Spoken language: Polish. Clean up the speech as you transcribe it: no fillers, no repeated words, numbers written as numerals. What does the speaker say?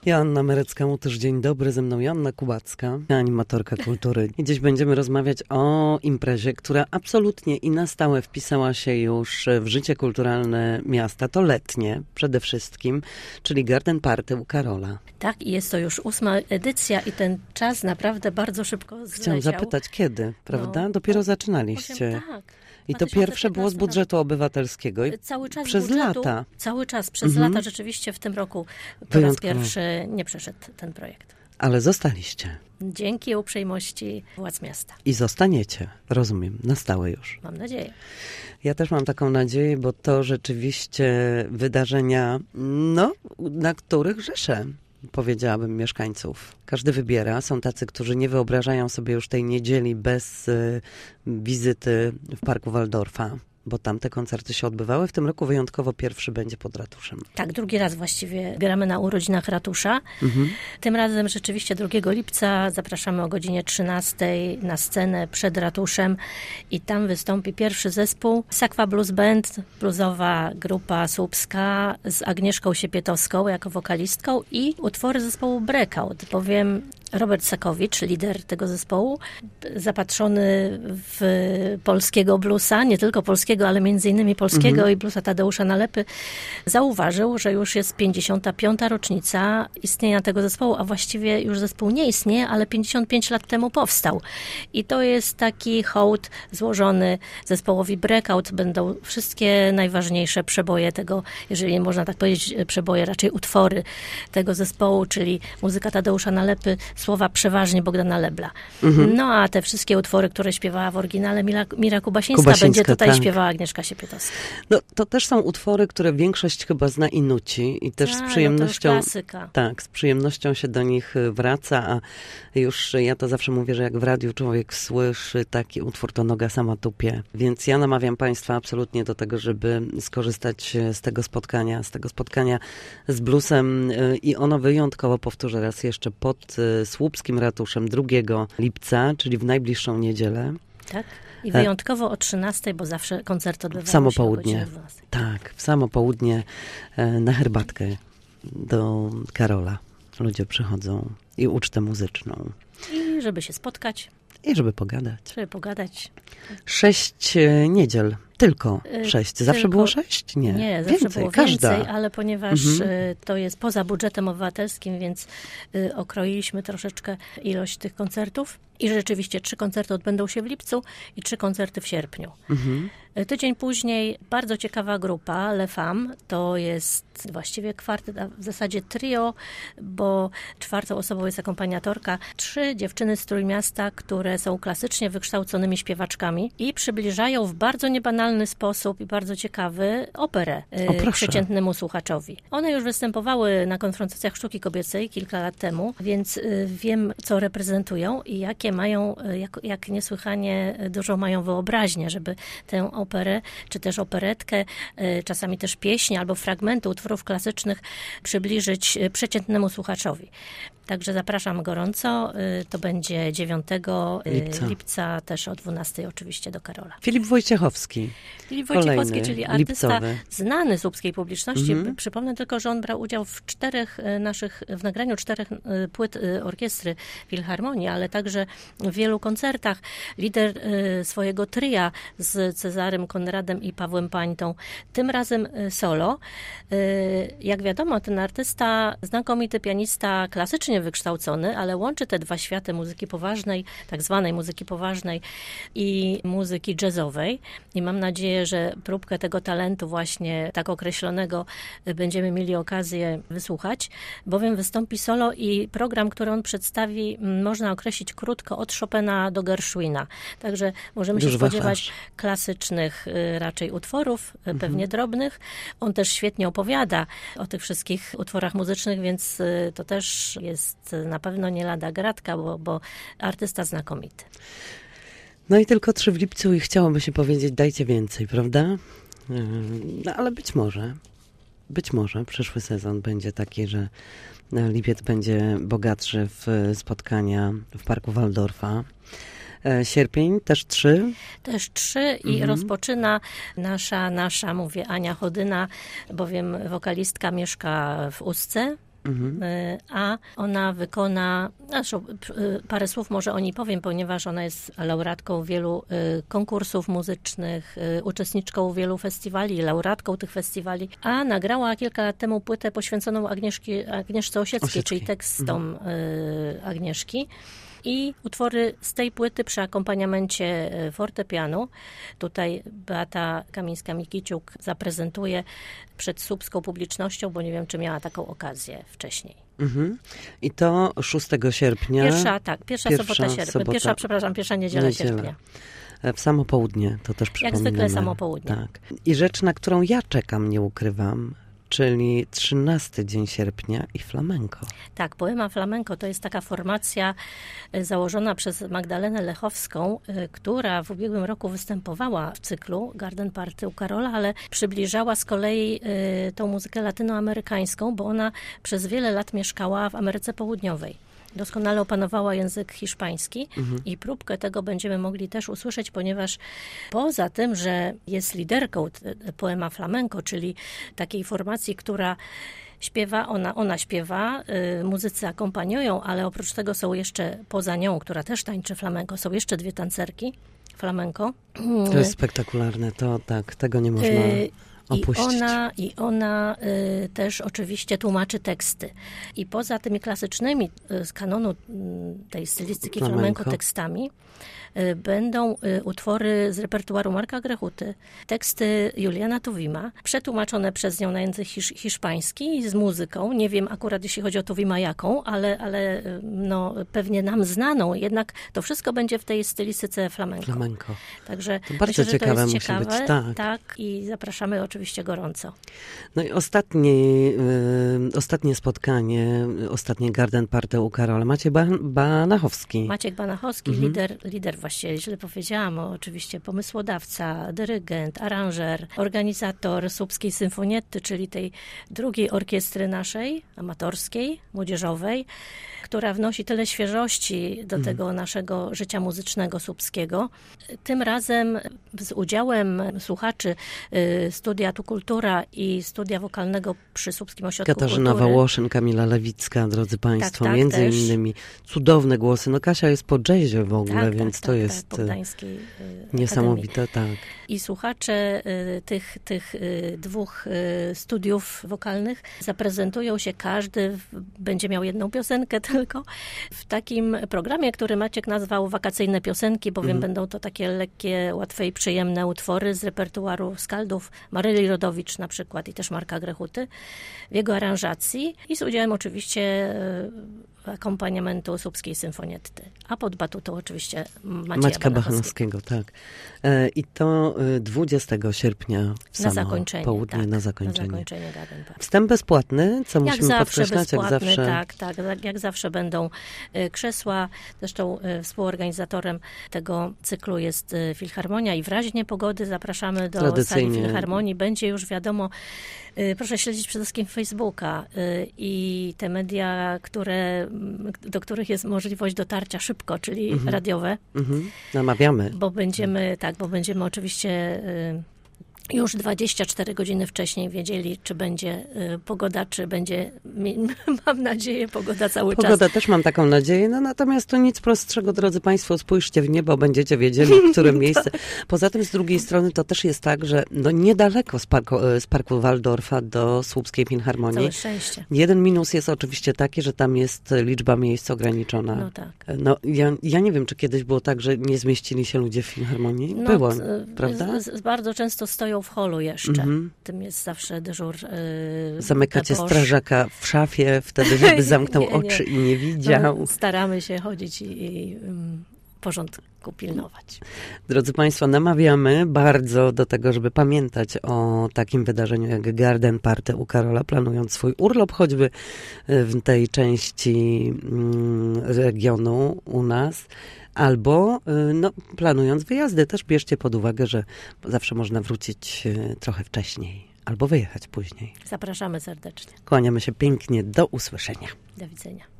Joanna Merecka-Łutysz, dzień dobry, ze mną Joanna Kubacka, animatorka kultury. I dziś będziemy rozmawiać o imprezie, która absolutnie i na stałe wpisała się już w życie kulturalne miasta. To letnie przede wszystkim, czyli Garden Party u Karola. Tak, i jest to już 8. edycja i ten czas naprawdę bardzo szybko zleciał. Chciałam zapytać, kiedy, prawda? Dopiero zaczynaliście. Tak. I to pierwsze było z budżetu obywatelskiego i cały czas przez budżetu, lata. Cały czas, przez lata rzeczywiście w tym roku po raz pierwszy nie przeszedł ten projekt. Ale zostaliście. Dzięki uprzejmości władz miasta. I zostaniecie, rozumiem, na stałe już. Mam nadzieję. Ja też mam taką nadzieję, bo to rzeczywiście wydarzenia, na których rzeszę, powiedziałabym, mieszkańców. Każdy wybiera. Są tacy, którzy nie wyobrażają sobie już tej niedzieli bez wizyty w Parku Waldorfa, bo tam te koncerty się odbywały. W tym roku wyjątkowo pierwszy będzie pod ratuszem. Tak, drugi raz właściwie gramy na urodzinach ratusza. Tym razem rzeczywiście 2 lipca zapraszamy o godzinie 13 na scenę przed ratuszem i tam wystąpi pierwszy zespół Sakwa Blues Band, bluesowa grupa słupska z Agnieszką Siepietowską jako wokalistką i utwory zespołu Breakout, bowiem Robert Sakowicz, lider tego zespołu, zapatrzony w polskiego bluesa, nie tylko polskiego, ale między innymi polskiego i bluesa Tadeusza Nalepy, zauważył, że już jest 55. rocznica istnienia tego zespołu, a właściwie już zespół nie istnieje, ale 55 lat temu powstał. I to jest taki hołd złożony zespołowi Breakout. Będą wszystkie najważniejsze przeboje tego, jeżeli można tak powiedzieć, przeboje, raczej utwory tego zespołu, czyli muzyka Tadeusza Nalepy, słowa przeważnie Bogdana Lebla. No a te wszystkie utwory, które śpiewała w oryginale Mira Kubasińska, będzie tutaj śpiewała Agnieszka Siepietowska. No to też są utwory, które większość chyba zna i nuci i też z przyjemnością, to już klasyka. Tak, z przyjemnością się do nich wraca, a już ja to zawsze mówię, że jak w radiu człowiek słyszy taki utwór, to noga sama tupie. Więc ja namawiam Państwa absolutnie do tego, żeby skorzystać z tego spotkania z bluesem i ono wyjątkowo, powtórzę raz jeszcze, pod Słupskim Ratuszem 2 lipca, czyli w najbliższą niedzielę. Tak. I wyjątkowo o 13, bo zawsze koncert odbywa się samo o południe. godzinie 12. Tak, w samo południe na herbatkę do Karola. Ludzie przychodzą i ucztę muzyczną. I żeby się spotkać. I żeby pogadać. 6 niedziel. Tylko 6. Zawsze było 6? Nie, zawsze było więcej, ale ponieważ to jest poza budżetem obywatelskim, więc okroiliśmy troszeczkę ilość tych koncertów. I rzeczywiście 3 koncerty odbędą się w lipcu i 3 koncerty w sierpniu. Tydzień później bardzo ciekawa grupa, Le Femme, to jest właściwie kwartet, a w zasadzie trio, bo 4. osobą jest akompaniatorka. 3 dziewczyny z Trójmiasta, które są klasycznie wykształconymi śpiewaczkami i przybliżają w bardzo niebanalny sposób i bardzo ciekawy operę przeciętnemu słuchaczowi. One już występowały na konfrontacjach sztuki kobiecej kilka lat temu, więc wiem, co reprezentują i jakie mają, jak niesłychanie dużo mają wyobraźnię, żeby tę operę, czy też operetkę, czasami też pieśń albo fragmenty utworów klasycznych przybliżyć przeciętnemu słuchaczowi. Także zapraszam gorąco. To będzie 9 lipca też o 12 oczywiście do Karola. Filip Wojciechowski. Filip Wojciechowski, czyli artysta lipcowy. Znany słupskiej publiczności. Przypomnę tylko, że on brał udział w w nagraniu 4 płyt orkiestry Filharmonii, ale także w wielu koncertach. Lider swojego tria z Cezarym Konradem i Pawłem Pańtą. Tym razem solo. Jak wiadomo, ten artysta, znakomity pianista, klasycznie wykształcony, ale łączy te 2 światy muzyki poważnej, tak zwanej muzyki poważnej i muzyki jazzowej. I mam nadzieję, że próbkę tego talentu właśnie tak określonego będziemy mieli okazję wysłuchać, bowiem wystąpi solo i program, który on przedstawi, można określić krótko od Chopina do Gershwina. Także możemy się spodziewać klasycznych raczej utworów, pewnie drobnych. On też świetnie opowiada o tych wszystkich utworach muzycznych, więc to też jest na pewno nie lada gratka, bo artysta znakomity. No i tylko 3 w lipcu i chciałoby się powiedzieć, dajcie więcej, prawda? No ale być może przyszły sezon będzie taki, że lipiec będzie bogatszy w spotkania w Parku Waldorfa. Sierpień też 3? Też 3 i rozpoczyna nasza, mówię, Ania Chodyna, bowiem wokalistka mieszka w Ustce, a ona wykona, zresztą parę słów może o niej powiem, ponieważ ona jest laureatką wielu konkursów muzycznych, uczestniczką wielu festiwali, laureatką tych festiwali, a nagrała kilka lat temu płytę poświęconą Agnieszce Osieckiej, czyli tekstom Agnieszki. I utwory z tej płyty przy akompaniamencie fortepianu. Tutaj Beata Kamińska-Mikiciuk zaprezentuje przed słupską publicznością, bo nie wiem, czy miała taką okazję wcześniej. I to 6 sierpnia. Pierwsza niedziela sierpnia. W samo południe, to też przypominamy. Jak zwykle samo południe. Tak. I rzecz, na którą ja czekam, nie ukrywam, czyli 13 dzień sierpnia i flamenko. Tak, Poema Flamenko to jest taka formacja założona przez Magdalenę Lechowską, która w ubiegłym roku występowała w cyklu Garden Party u Karola, ale przybliżała z kolei tą muzykę latynoamerykańską, bo ona przez wiele lat mieszkała w Ameryce Południowej. Doskonale opanowała język hiszpański i próbkę tego będziemy mogli też usłyszeć, ponieważ poza tym, że jest liderką Poema Flamenko, czyli takiej formacji, która śpiewa, ona śpiewa, muzycy akompaniują, ale oprócz tego są jeszcze poza nią, która też tańczy flamenko, są jeszcze 2 tancerki flamenko. To jest spektakularne, to tak, tego nie można opuścić. I ona też oczywiście tłumaczy teksty. I poza tymi klasycznymi z kanonu tej stylistyki flamenko tekstami będą utwory z repertuaru Marka Grechuty, teksty Juliana Tuwima, przetłumaczone przez nią na język hiszpański z muzyką. Nie wiem akurat, jeśli chodzi o Tuwima jaką, ale no, pewnie nam znaną. Jednak to wszystko będzie w tej stylistyce flamenco. Także to bardzo myślę, ciekawe, że to jest musi być. Tak, i zapraszamy oczywiście gorąco. No i ostatnie spotkanie, ostatnie Garden Party u Karola. Maciek Banachowski. Maciek Banachowski, lider właściwie, źle powiedziałam, oczywiście pomysłodawca, dyrygent, aranżer, organizator Słupskiej Symfonietty, czyli tej drugiej orkiestry naszej, amatorskiej, młodzieżowej, która wnosi tyle świeżości do tego naszego życia muzycznego słupskiego. Tym razem z udziałem słuchaczy Studia Tu Kultura i Studia Wokalnego przy Słupskim Ośrodku Katarzyna Kultury. Wałoszyn, Kamila Lewicka, drodzy Państwo, tak, między też. innymi cudowne głosy. No Kasia jest po jazzie w ogóle, więc to jest niesamowite. Tak. I słuchacze tych 2 studiów wokalnych zaprezentują się, każdy będzie miał 1 piosenkę tylko, w takim programie, który Maciek nazwał Wakacyjne Piosenki, bowiem będą to takie lekkie, łatwe i przyjemne utwory z repertuaru skaldów Maryli Rodowicz na przykład i też Marka Grechuty w jego aranżacji i z udziałem oczywiście akompaniamentu Słupskiej Symfonietty. A pod batutą oczywiście Maćka Bachanowskiego, tak. I to 20 sierpnia w samo południe na zakończenie. Wstęp bezpłatny, co musimy podkreślać, jak zawsze. Tak, jak zawsze będą krzesła. Zresztą współorganizatorem tego cyklu jest Filharmonia i w razie niepogody zapraszamy do sali Filharmonii. Będzie już wiadomo, proszę śledzić przede wszystkim Facebooka i te media, do których jest możliwość dotarcia szybko, czyli radiowe. Namawiamy. Bo będziemy oczywiście już 24 godziny wcześniej wiedzieli, czy będzie pogoda, czy będzie, mam nadzieję, pogoda cały czas. Pogoda też mam taką nadzieję, no natomiast to nic prostszego, drodzy Państwo, spójrzcie w niebo, będziecie wiedzieli, w którym miejsce. Poza tym z drugiej strony to też jest tak, że no niedaleko z parku Waldorfa do Słupskiej Filharmonii. Całe szczęście. Jeden minus jest oczywiście taki, że tam jest liczba miejsc ograniczona. No tak. No, ja nie wiem, czy kiedyś było tak, że nie zmieścili się ludzie w Filharmonii. No, było, prawda? Bardzo często stoją w holu jeszcze. Tym jest zawsze dyżur. Zamykacie strażaka w szafie wtedy, żeby zamknął oczy i nie widział. No, staramy się chodzić i porządku pilnować. Drodzy Państwo, namawiamy bardzo do tego, żeby pamiętać o takim wydarzeniu jak Garden Party u Karola, planując swój urlop choćby w tej części regionu u nas. Albo planując wyjazdy, też bierzcie pod uwagę, że zawsze można wrócić trochę wcześniej albo wyjechać później. Zapraszamy serdecznie. Kłaniamy się pięknie. Do usłyszenia. Do widzenia.